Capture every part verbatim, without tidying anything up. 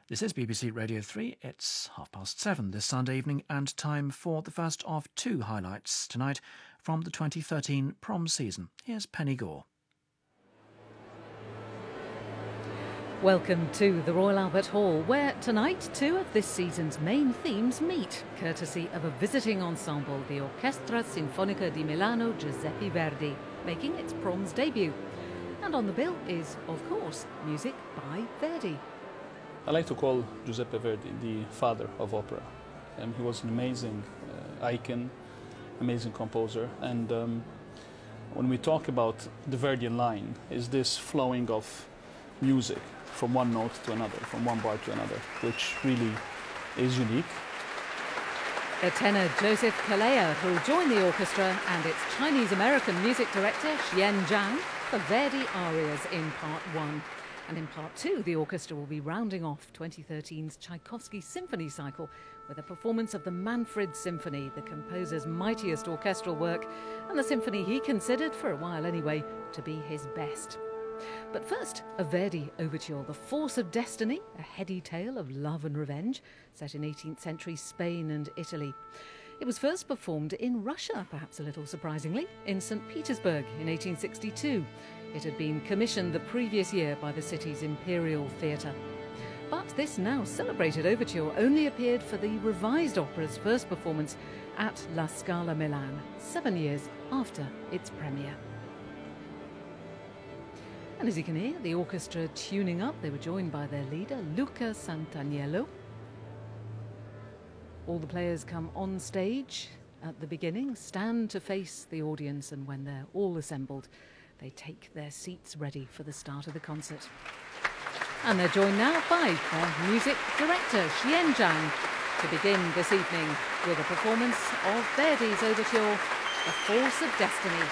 This is B B C Radio three. It's half past seven this Sunday evening and time for the first of two highlights tonight from the twenty thirteen prom season. Here's Penny Gore. Welcome to the Royal Albert Hall, where tonight two of this season's main themes meet, courtesy of a visiting ensemble, the Orchestra Sinfonica di Milano Giuseppe Verdi, making its prom's debut. And on the bill is, of course, music by Verdi. I like to call Giuseppe Verdi the father of opera. Um, he was an amazing uh, icon, amazing composer, and um, when we talk about the Verdian line, is this flowing of music from one note to another, from one bar to another, which really is unique. The tenor Joseph Calleja will join the orchestra and its Chinese-American music director Xian Zhang for Verdi arias in part one. And in part two, the orchestra will be rounding off twenty thirteen's Tchaikovsky Symphony Cycle with a performance of the Manfred Symphony, the composer's mightiest orchestral work, and the symphony he considered, for a while anyway, to be his best. But first, a Verdi overture, The Force of Destiny, a heady tale of love and revenge, set in eighteenth century Spain and Italy. It was first performed in Russia, perhaps a little surprisingly, in Saint Petersburg in eighteen sixty-two. It had been commissioned the previous year by the city's Imperial Theatre. But this now celebrated overture only appeared for the revised opera's first performance at La Scala Milan, seven years after its premiere. And as you can hear, the orchestra tuning up. They were joined by their leader, Luca Santaniello. All the players come on stage at the beginning, stand to face the audience, and when they're all assembled, they take their seats ready for the start of the concert. And they're joined now by their music director, Xian Zhang, to begin this evening with a performance of Verdi's overture, The Force of Destiny.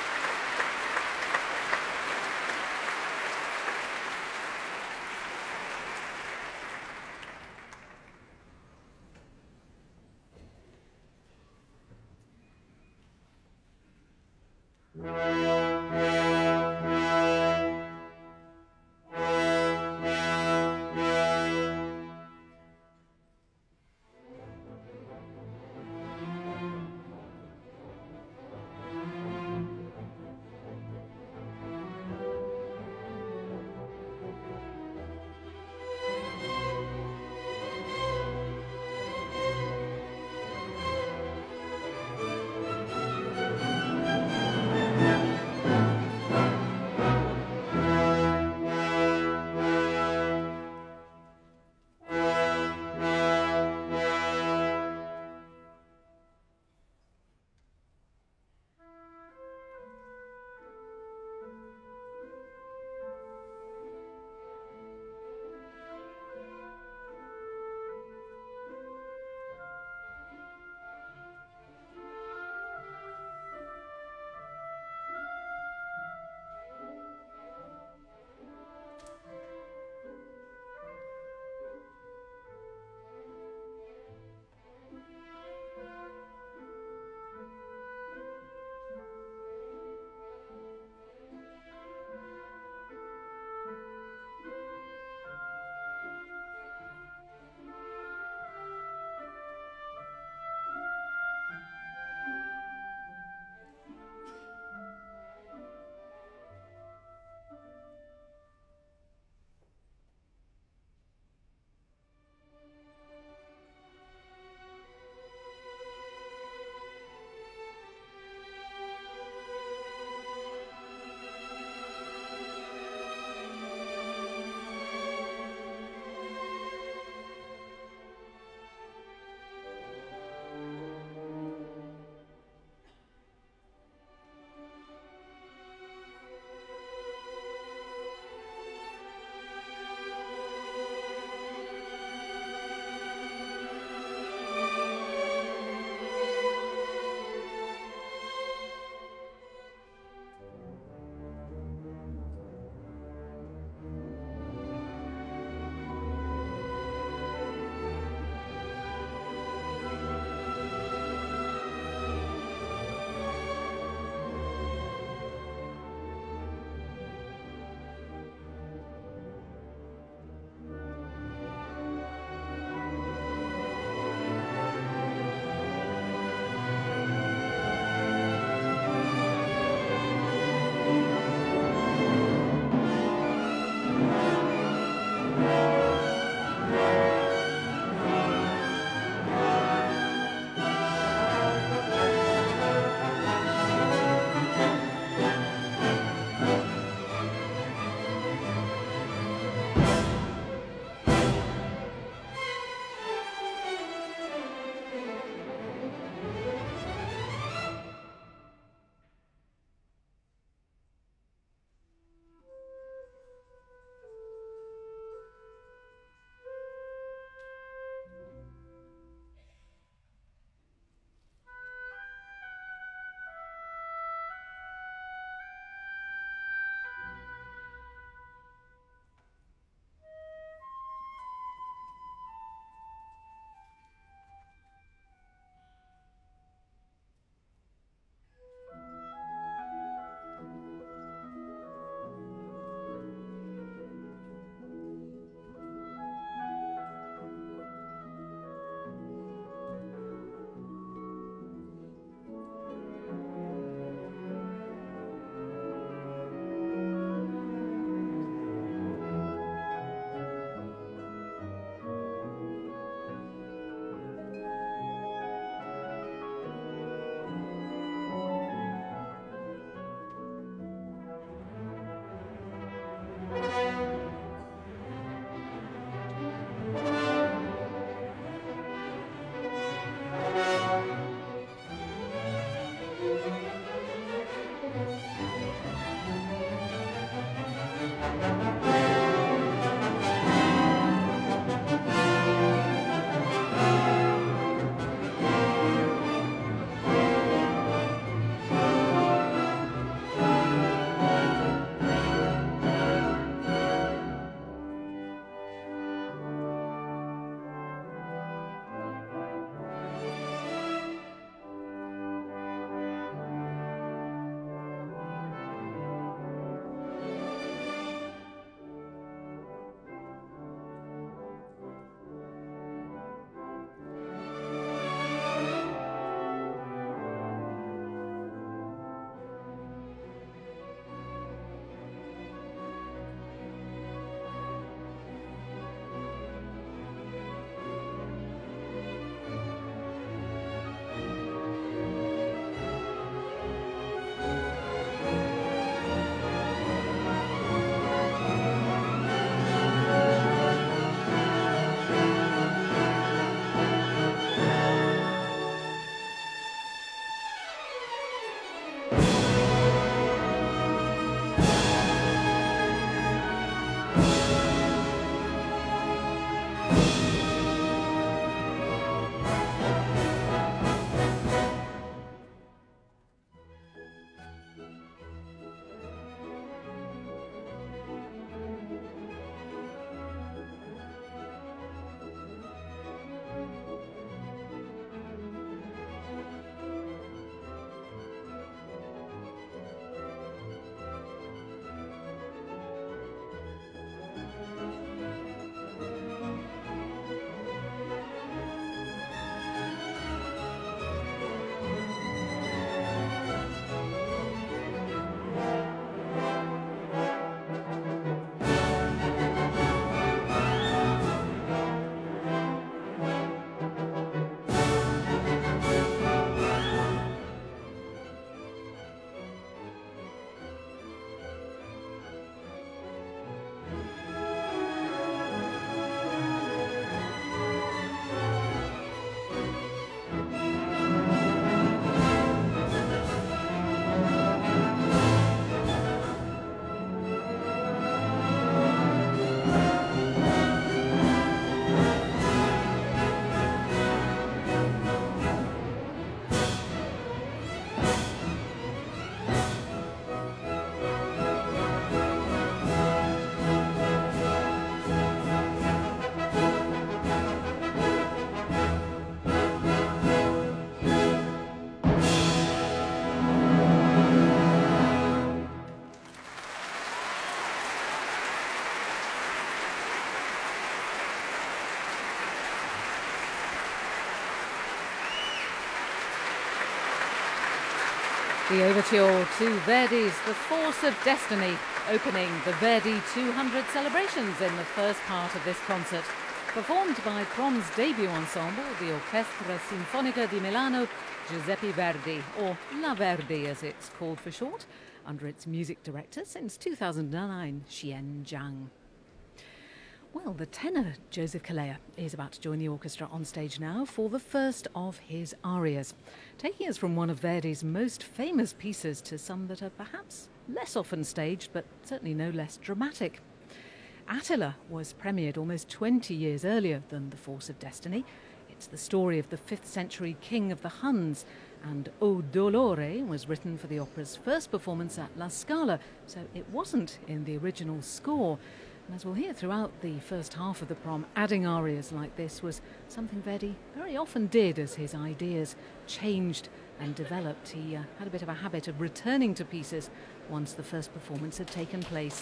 The overture to Verdi's The Force of Destiny, opening the Verdi two hundred celebrations in the first part of this concert. Performed by Prom's debut ensemble, the Orchestra Sinfonica di Milano Giuseppe Verdi, or La Verdi as it's called for short, under its music director since two thousand nine, Xian Zhang. Well, the tenor Joseph Calleja is about to join the orchestra on stage now for the first of his arias, taking us from one of Verdi's most famous pieces to some that are perhaps less often staged, but certainly no less dramatic. Attila was premiered almost twenty years earlier than The Force of Destiny. It's the story of the fifth century king of the Huns, and O Dolore was written for the opera's first performance at La Scala, so it wasn't in the original score. And as we'll hear throughout the first half of the prom, adding arias like this was something Verdi very often did as his ideas changed and developed. He uh, had a bit of a habit of returning to pieces once the first performance had taken place.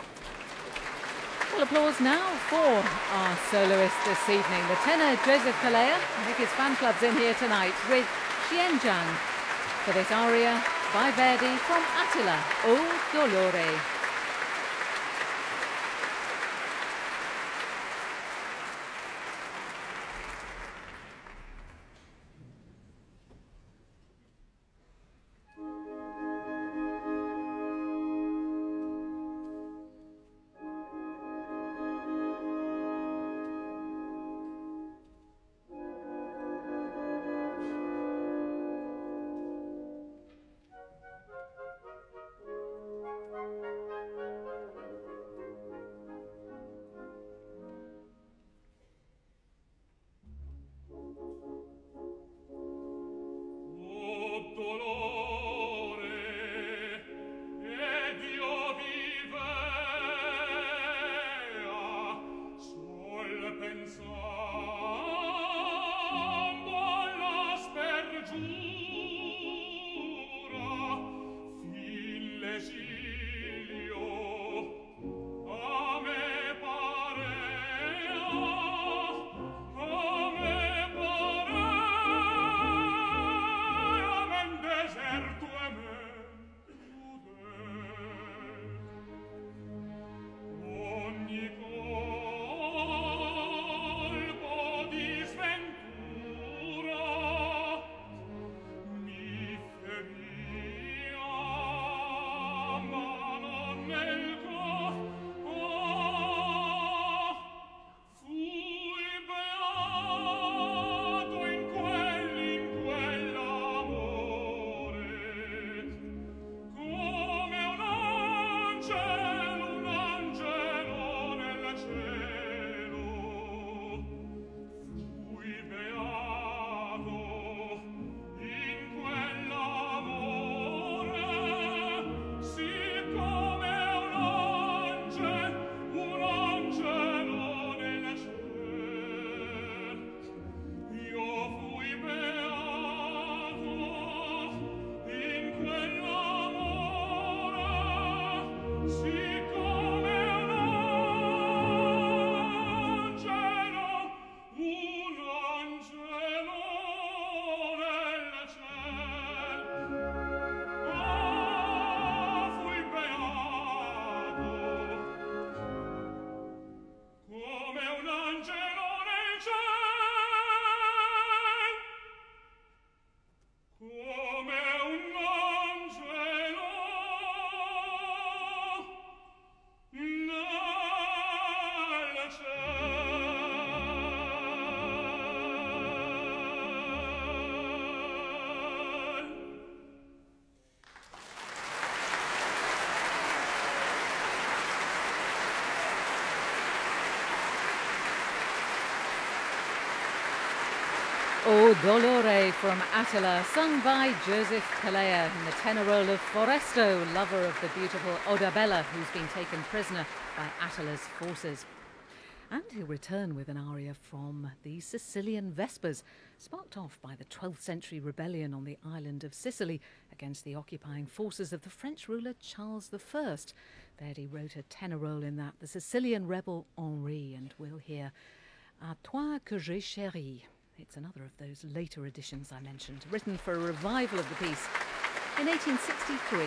Well, applause now for our soloist this evening, the tenor Joseph Calleja. I think his fan club's in here tonight with Xian Zhang for this aria by Verdi from Attila, O Dolore. O Dolore from Attila, sung by Joseph Calleja in the tenor role of Foresto, lover of the beautiful Odabella, who's been taken prisoner by Attila's forces. And he'll return with an aria from the Sicilian Vespers, sparked off by the twelfth century rebellion on the island of Sicily against the occupying forces of the French ruler Charles the First. Verdi wrote a tenor role in that, the Sicilian rebel Henri, and we'll hear À toi que j'ai chéri. It's another of those later editions I mentioned, written for a revival of the piece in eighteen sixty-three.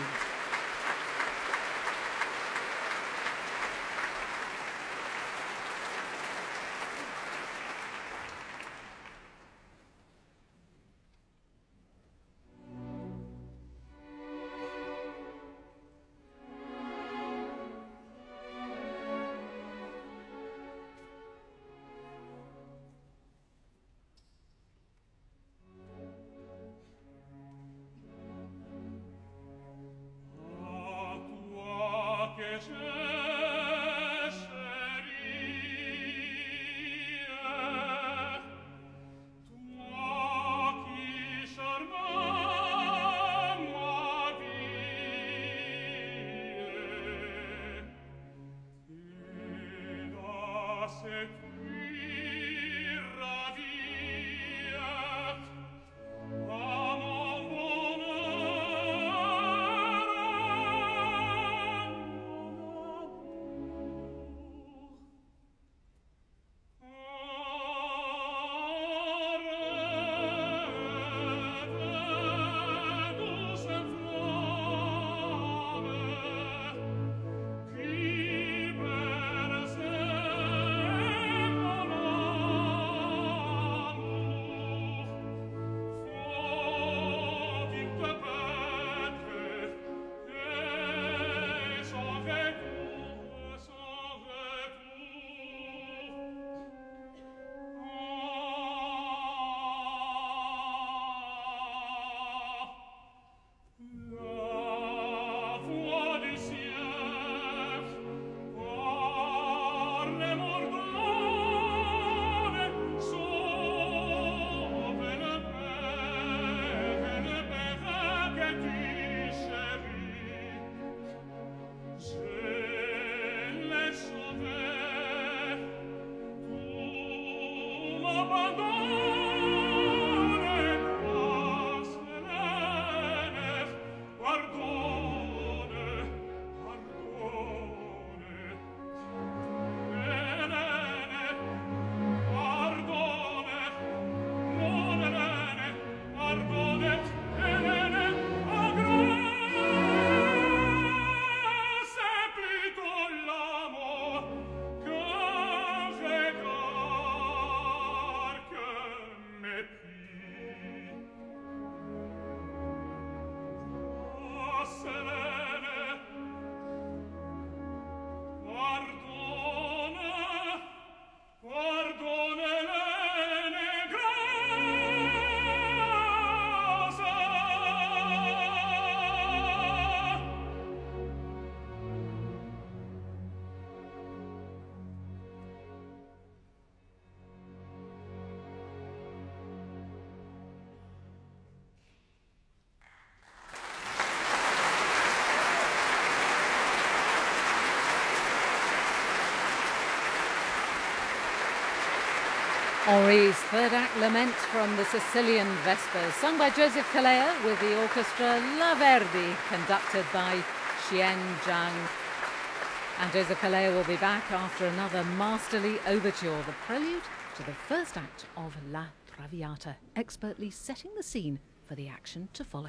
Henri's third act lament from the Sicilian Vespers, sung by Joseph Calleja with the orchestra La Verdi, conducted by Xian Zhang. And Joseph Calleja will be back after another masterly overture, the prelude to the first act of La Traviata, expertly setting the scene for the action to follow.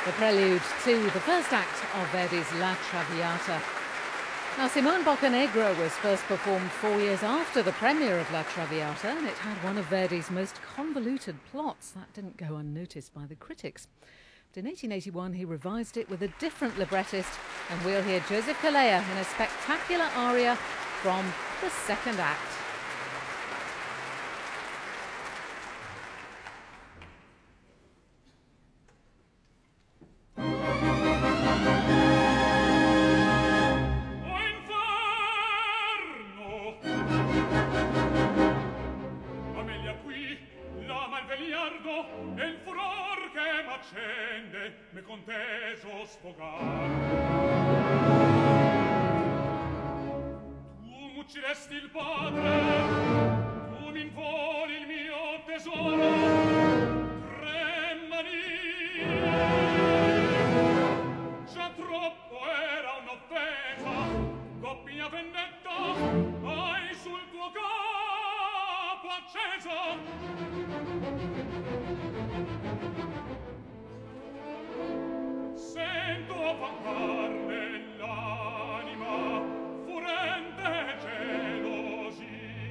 The prelude to the first act of Verdi's La Traviata. Now, Simone Boccanegra was first performed four years after the premiere of La Traviata, and it had one of Verdi's most convoluted plots. That didn't go unnoticed by the critics. But in eighteen eighty-one, he revised it with a different librettist, and we'll hear Joseph Calleja in a spectacular aria from the second act. Me conteso sfogar. Tu uccidesti il padre, tu mi involi il mio tesoro, tre manie. Già troppo era un'offesa, doppia vendetta hai sul tuo capo accesa. Sento fangar nell'anima furente gelosia,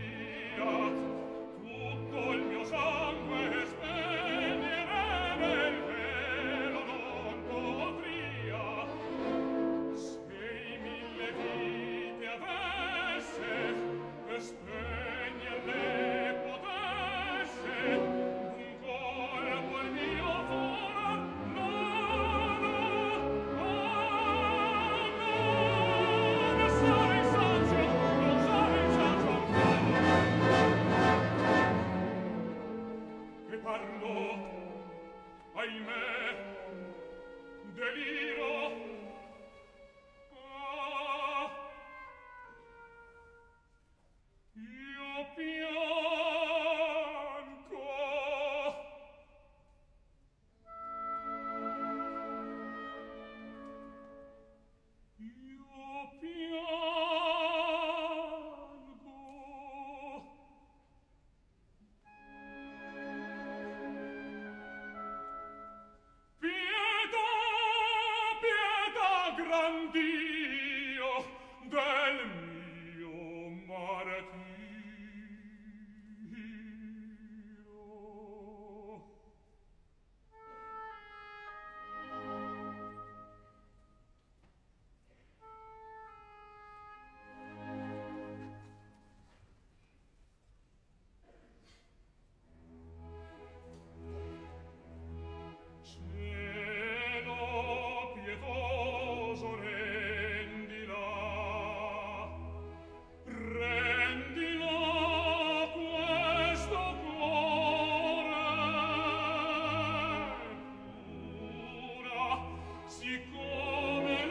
tutto il mio sangue spegnere nel velo non potria. Se mille vite avesse e spegnerle potesse, un colpo il mio furor no, no, no, no, ne sarei sazio, non sarei sazio ancora. Che parlo, ahimè, deliro. Ah, io piango. Io piango. Pietà, pietà, gran Dio del mio martirio. Cielo pietoso, rendila, rendila questo cuore pura, siccome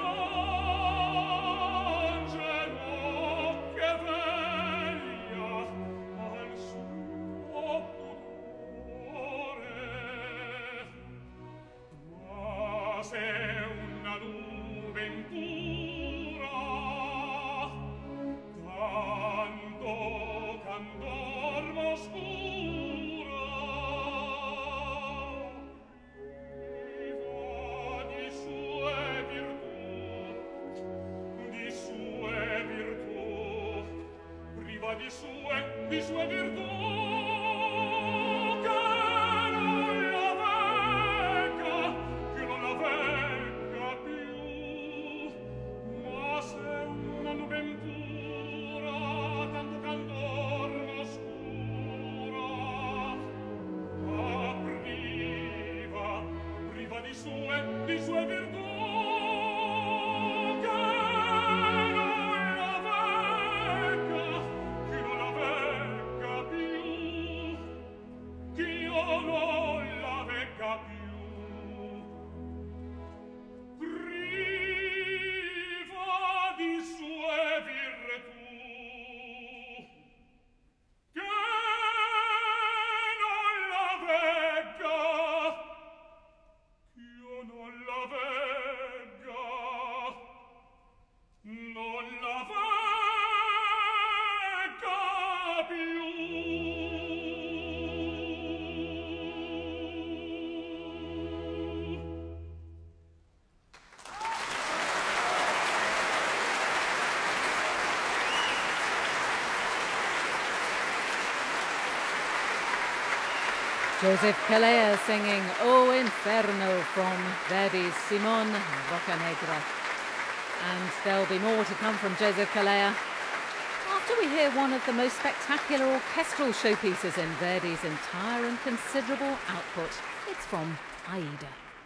l'angelo che veglia al suo pudore. Ma se una nube impura tanto candor m'oscura, priva di sue virtù, di sue virtù, priva di sue, di sue virtù, che non la vegga, che non la vegga più. Ma se una nube impura tanto candor m'oscura, ma priva, priva di sue, di sue virtù, che non la vegga, che non la vegga più. Joseph Calleja singing O Inferno from Verdi's Simon Boccanegra. And there'll be more to come from Joseph Calleja after we hear one of the most spectacular orchestral showpieces in Verdi's entire and considerable output. It's from Aida.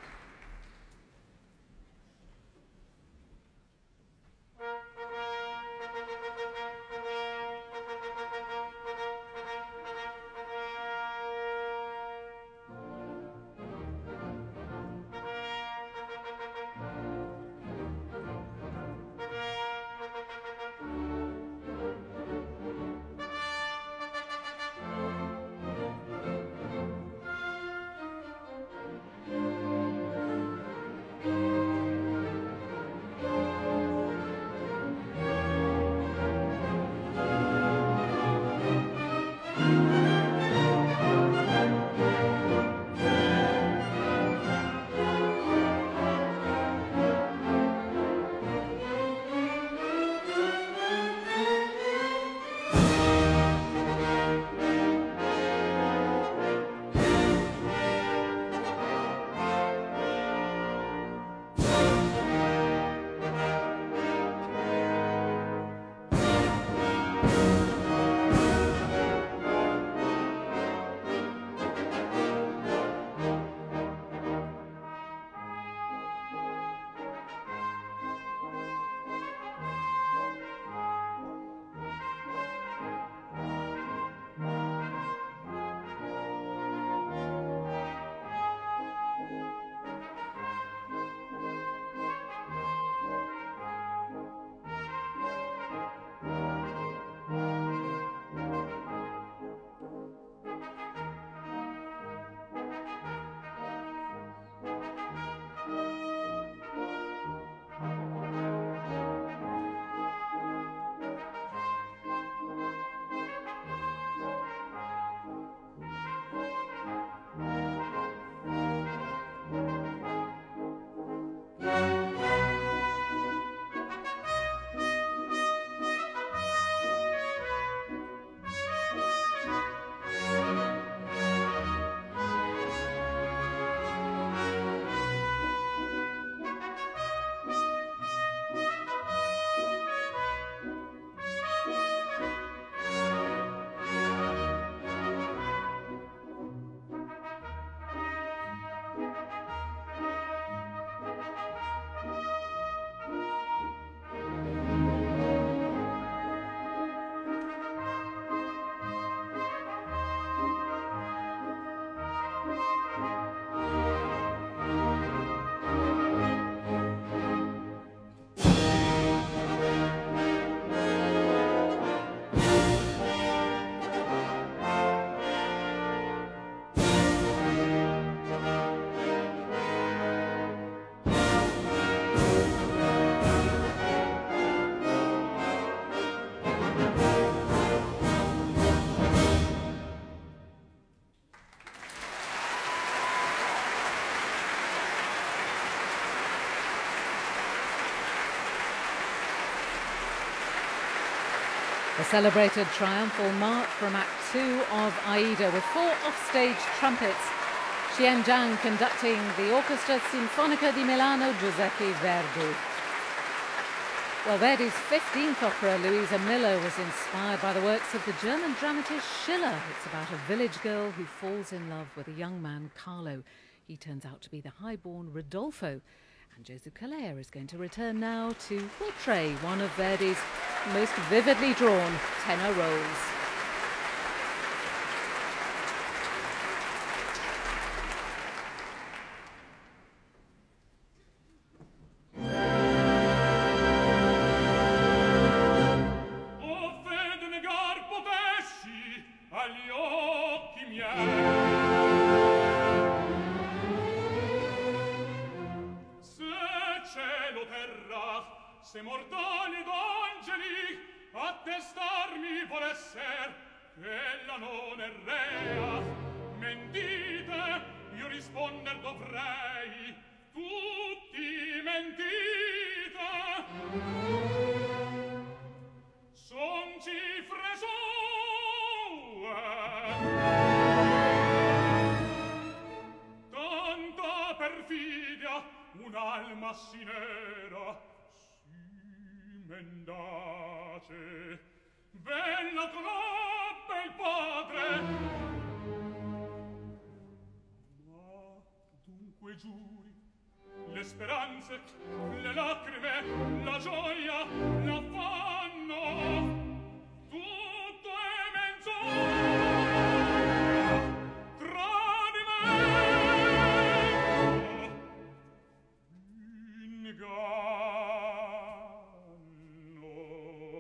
The celebrated triumphal march from Act Two of Aida with four offstage trumpets. Xian Zhang conducting the Orchestra Sinfonica di Milano Giuseppe Verdi. Well, Verdi's fifteenth opera, Luisa Miller, was inspired by the works of the German dramatist Schiller. It's about a village girl who falls in love with a young man, Carlo. He turns out to be the highborn Rodolfo. And Joseph Calleja is going to return now to portray one of Verdi's most vividly drawn tenor roles. Se mortali ed angeli attestarmi volesser ch'ella non errea, mentite, io risponder dovrei, tutti mentite. Son cifre sue si nera, si mendace, bella conobbe il padre. Ma dunque giuri, le speranze, le lacrime, la gioia, l'affanno, tutto è menzogna, tradimento, inganno.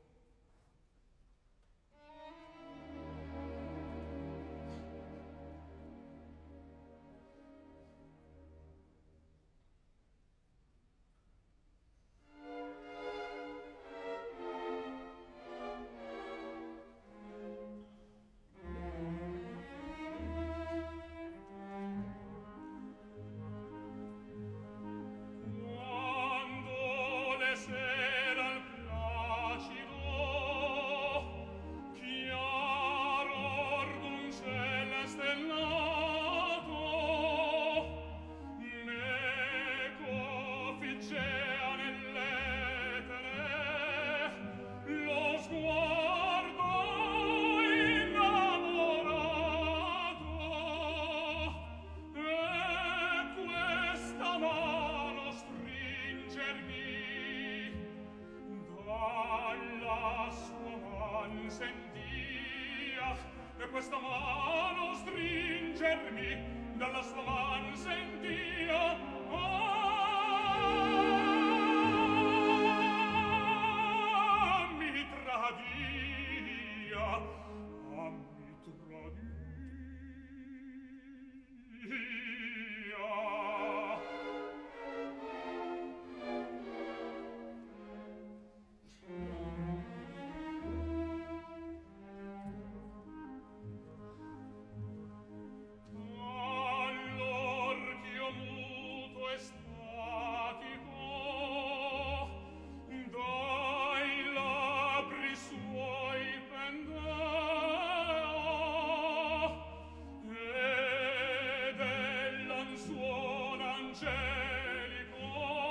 Quando le sera al placido chiaro d'un cielo stellato meco figgea nell'etere lo sguardo innamorato e questa mano stringermi dalla sua man sentia e questa mano stringermi dalla sua man sentia ah, mi tradia ah, mi tradia all'orchio muto e statico dai labbri suoi pendea ed ellan suono angelico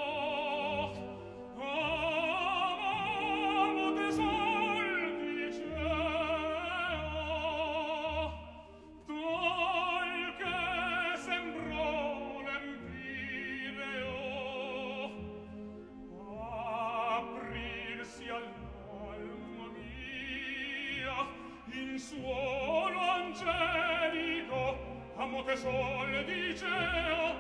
amamo tesor dicea tal che sembrò l'empireo aprirsi all'alma mia in suono angelico amo tesor dicea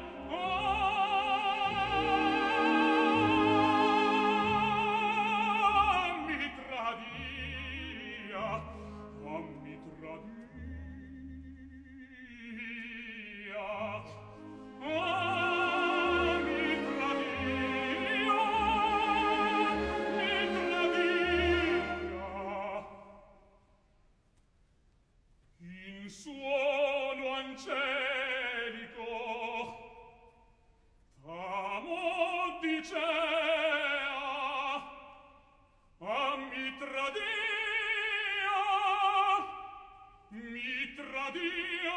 ah, mi tradia ah, mi tradia ah, mi tradia mi tradia in suono angelico amo dicea ah, mi tradia mi tradia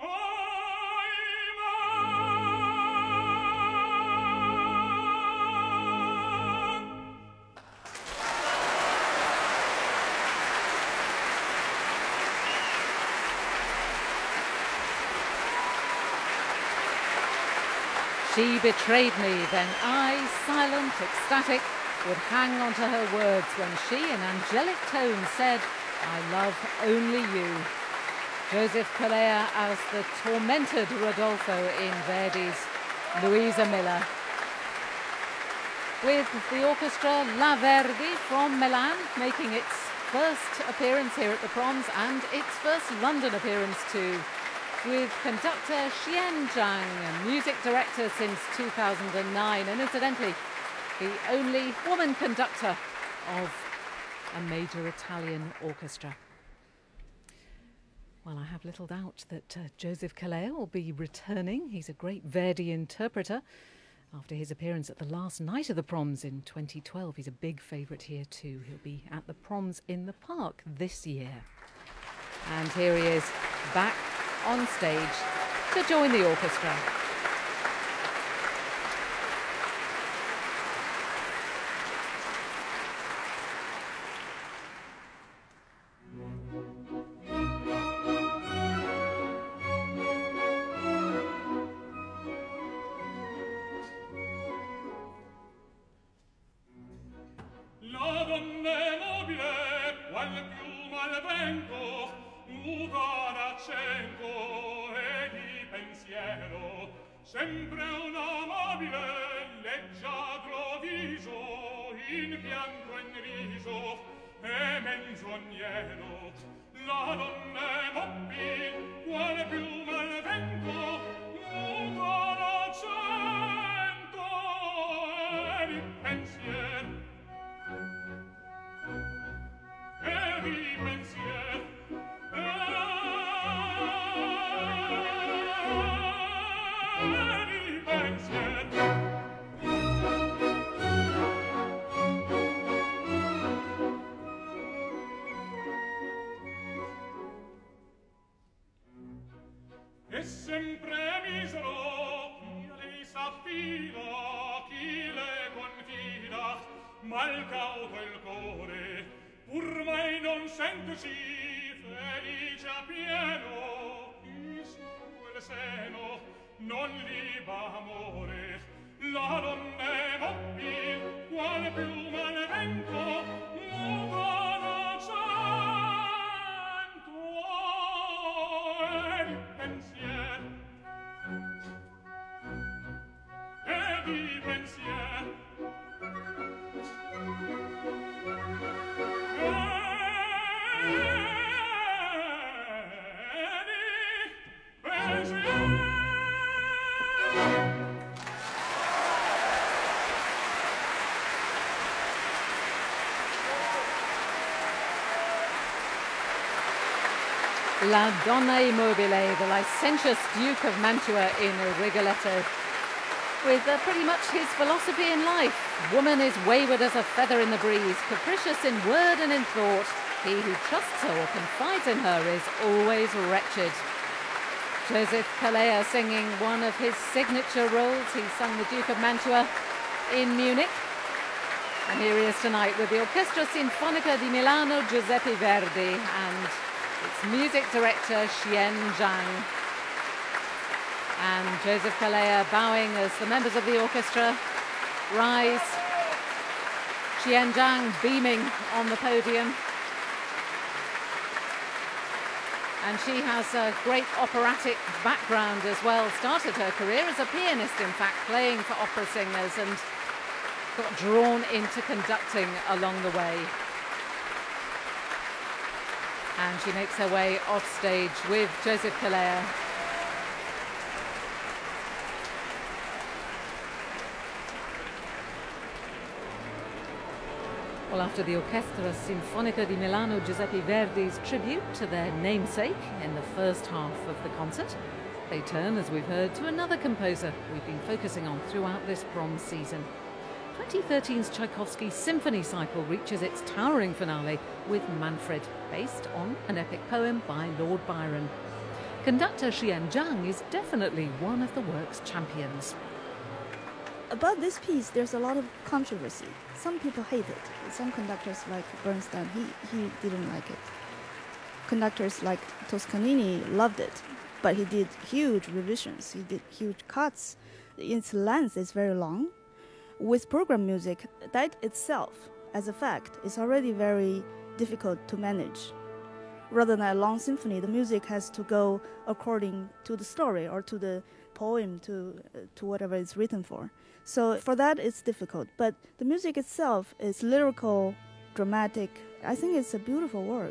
She betrayed me, then I, silent, ecstatic, would hang on to her words when she, in angelic tone, said, I love only you. Joseph Calleja as the tormented Rodolfo in Verdi's Luisa Miller. With the orchestra La Verdi from Milan making its first appearance here at the Proms and its first London appearance too, with conductor Xian Zhang, music director since two thousand nine, and incidentally, the only woman conductor of a major Italian orchestra. Well, I have little doubt that uh, Joseph Calleja will be returning. He's a great Verdi interpreter. After his appearance at the last night of the Proms in twenty twelve, he's a big favourite here too. He'll be at the Proms in the Park this year. And here he is, back on stage to join the orchestra. vento, muto d'accento e di pensiero, sempre un amabile, leggiadro viso, in bianco e in riso, e menzognero. La donna è mobil, quale piuma al vento, muto d'accento e di pensiero. E di pensier e di pensier e sempre misero chi lei s'affida, chi le confida, mal cauto il core, pur mai non sentosi felice a pieno, chi su quel seno non liba amore. La donna è mobil, quale piuma al vento, muta d'accento e di pensier e di pensier La Donna Immobile, the licentious Duke of Mantua in Rigoletto, with uh, pretty much his philosophy in life. Woman is wayward as a feather in the breeze, capricious in word and in thought. He who trusts her or confides in her is always wretched. Joseph Calleja singing one of his signature roles. He sung the Duke of Mantua in Munich. And here he is tonight with the Orchestra Sinfonica di Milano Giuseppe Verdi and its music director Xian Zhang. And Joseph Calleja bowing as the members of the orchestra rise. Xian Zhang beaming on the podium. And she has a great operatic background as well. Started her career as a pianist, in fact, playing for opera singers, and got drawn into conducting along the way. And she makes her way off stage with Joseph Calleja. Well, after the Orchestra Sinfonica di Milano Giuseppe Verdi's tribute to their namesake in the first half of the concert, they turn, as we've heard, to another composer we've been focusing on throughout this prom season. twenty thirteen's Tchaikovsky Symphony Cycle reaches its towering finale with Manfred, based on an epic poem by Lord Byron. Conductor Xian Zhang is definitely one of the work's champions. About this piece, there's a lot of controversy. Some people hate it. Some conductors like Bernstein, he, he didn't like it. Conductors like Toscanini loved it, but he did huge revisions. He did huge cuts. Its length is very long. With program music, that itself, as a fact, is already very difficult to manage. Rather than a long symphony, the music has to go according to the story or to the poem, to uh, to whatever it's written for. So for that, it's difficult. But the music itself is lyrical, dramatic. I think it's a beautiful work.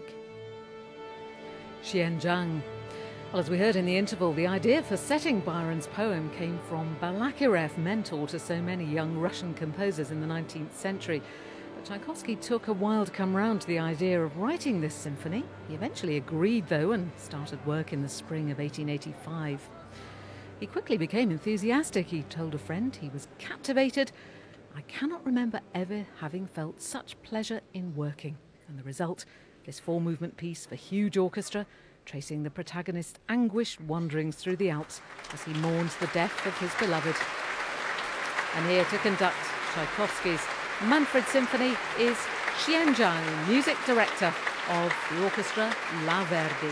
Xian Zhang. Well, as we heard in the interval, the idea for setting Byron's poem came from Balakirev, mentor to so many young Russian composers in the nineteenth century. But Tchaikovsky took a while to come round to the idea of writing this symphony. He eventually agreed, though, and started work in the spring of eighteen eighty-five. He quickly became enthusiastic. He told a friend he was captivated. "I cannot remember ever having felt such pleasure in working." And the result, this four-movement piece for huge orchestra, tracing the protagonist's anguished wanderings through the Alps as he mourns the death of his beloved. And here to conduct Tchaikovsky's Manfred Symphony is Xian Zhang, music director of the orchestra La Verdi.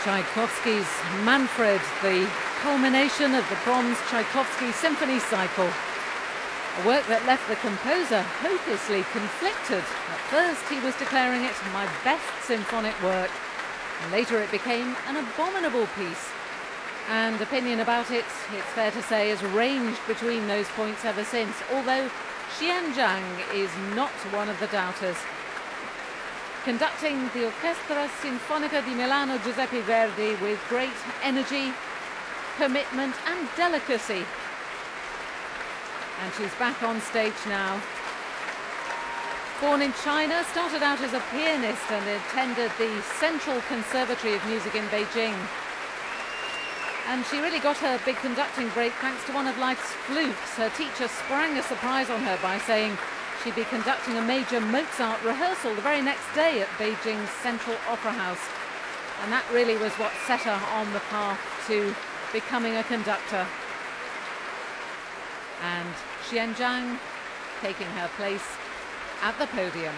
Tchaikovsky's Manfred, the culmination of the Brahms Tchaikovsky symphony cycle. A work that left the composer hopelessly conflicted. At first he was declaring it my best symphonic work. Later it became an abominable piece. And opinion about it, it's fair to say, has ranged between those points ever since, although Xianzhang is not one of the doubters. Conducting the Orchestra Sinfonica di Milano Giuseppe Verdi with great energy, commitment and delicacy. And she's back on stage now. Born in China, started out as a pianist and attended the Central Conservatory of Music in Beijing. And she really got her big conducting break thanks to one of life's flukes. Her teacher sprang a surprise on her by saying she'd be conducting a major Mozart rehearsal the very next day at Beijing's Central Opera House. And that really was what set her on the path to becoming a conductor. And Xianzhang taking her place at the podium.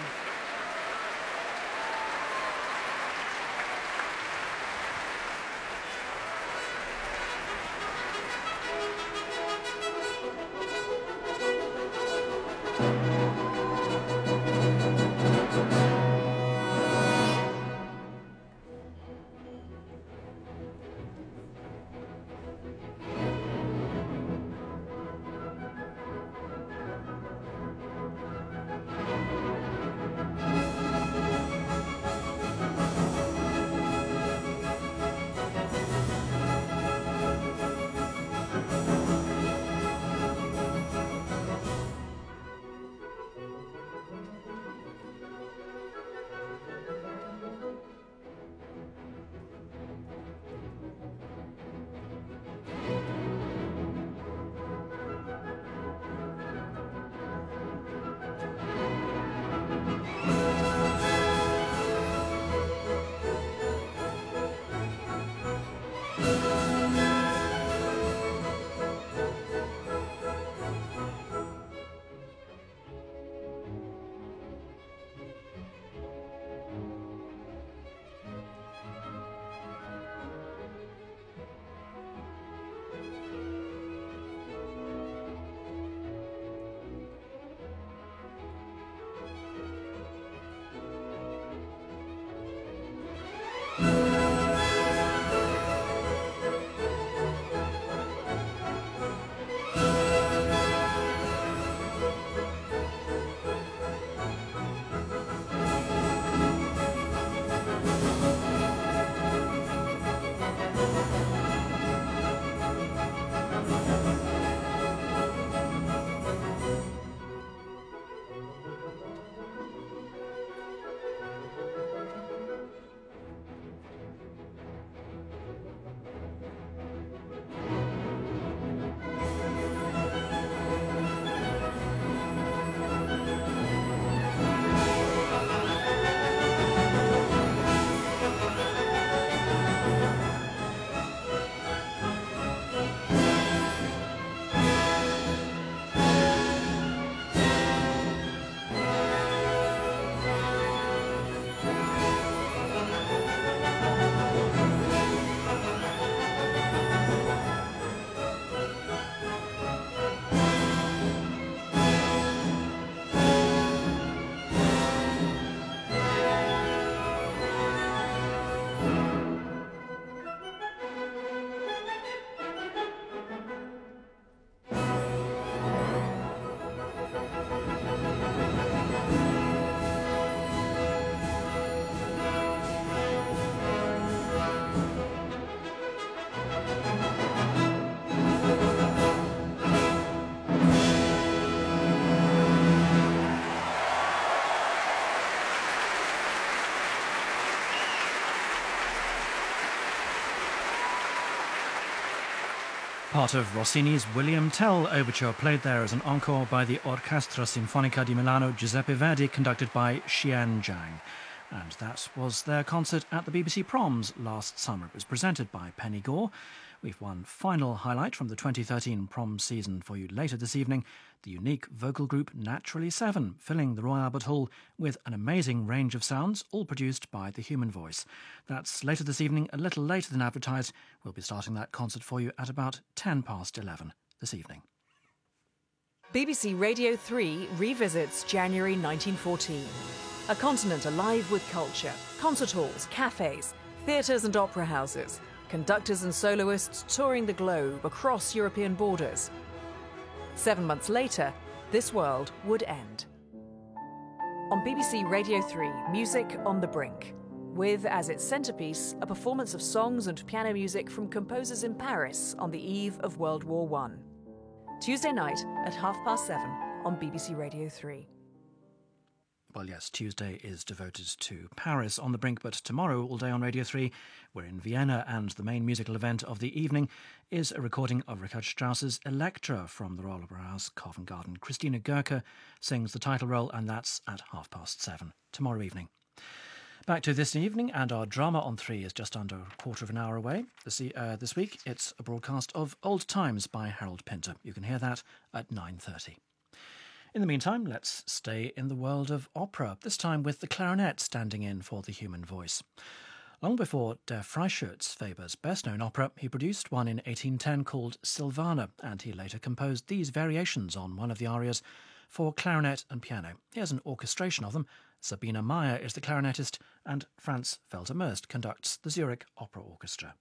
Part of Rossini's William Tell overture, played there as an encore by the Orchestra Sinfonica di Milano Giuseppe Verdi, conducted by Xianzhang. And that was their concert at the B B C Proms last summer. It was presented by Penny Gore. We've one final highlight from the twenty thirteen prom season for you later this evening. The unique vocal group Naturally Seven, filling the Royal Albert Hall with an amazing range of sounds, all produced by the human voice. That's later this evening, a little later than advertised. We'll be starting that concert for you at about ten past eleven this evening. B B C Radio three revisits January nineteen fourteen. A continent alive with culture, concert halls, cafes, theatres and opera houses, conductors and soloists touring the globe across European borders. Seven months later, this world would end. On B B C Radio three, Music on the Brink, with as its centrepiece a performance of songs and piano music from composers in Paris on the eve of World War One. Tuesday night at half past seven on B B C Radio three. Well, yes, Tuesday is devoted to Paris on the Brink, but tomorrow, all day on Radio three, we're in Vienna, and the main musical event of the evening is a recording of Richard Strauss's Elektra from the Royal Opera House, Covent Garden. Christina Görke sings the title role, and that's at half past seven tomorrow evening. Back to this evening, and our drama on three is just under a quarter of an hour away. This, uh, this week, it's a broadcast of Old Times by Harold Pinter. You can hear that at nine thirty. In the meantime, let's stay in the world of opera, this time with the clarinet standing in for the human voice. Long before Der Freischütz, Weber's best-known opera, he produced one in eighteen ten called Silvana, and he later composed these variations on one of the arias for clarinet and piano. Here's an orchestration of them. Sabina Meyer is the clarinetist, and Franz Welter-Möst conducts the Zurich Opera Orchestra.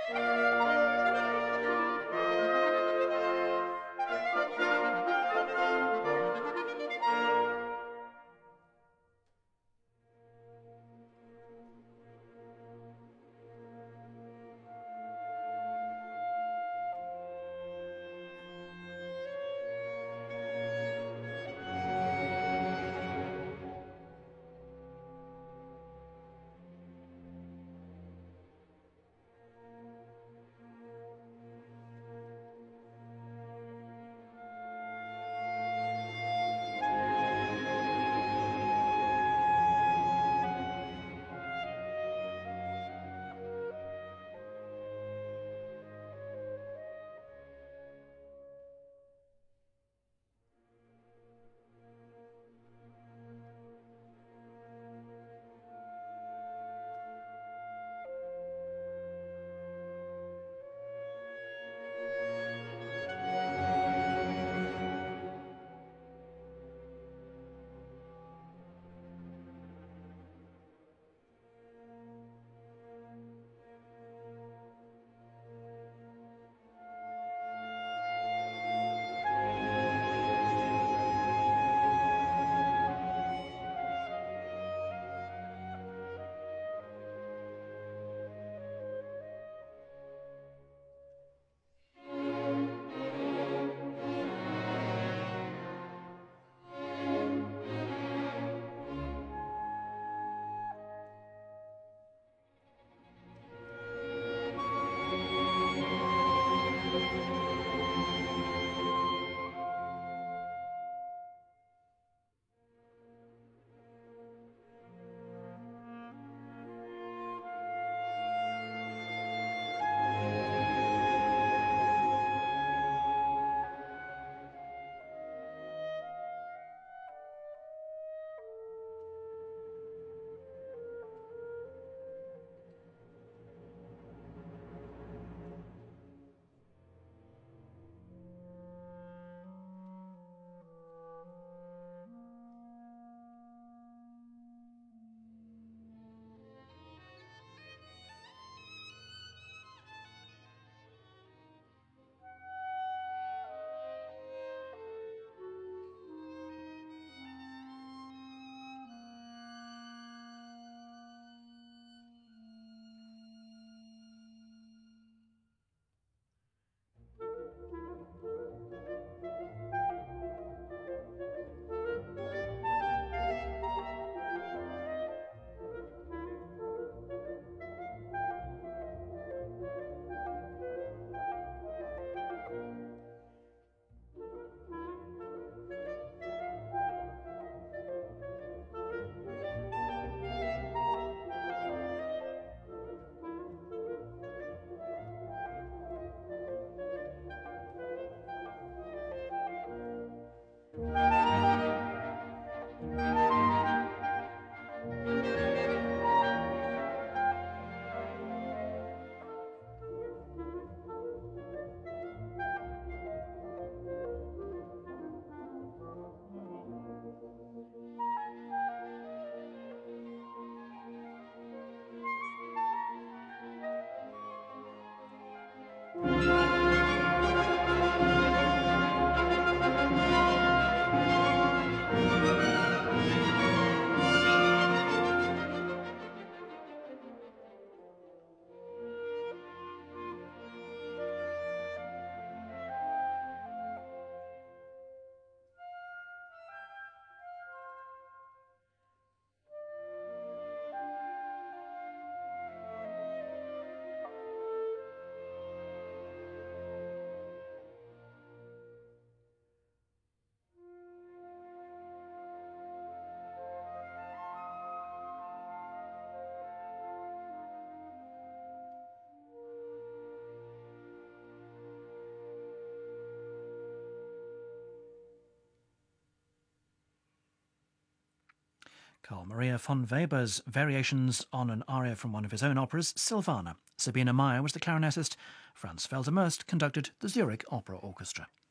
Carl Maria von Weber's variations on an aria from one of his own operas, Silvana. Sabine Meyer was the clarinetist. Franz Felder-Möst conducted the Zurich Opera Orchestra.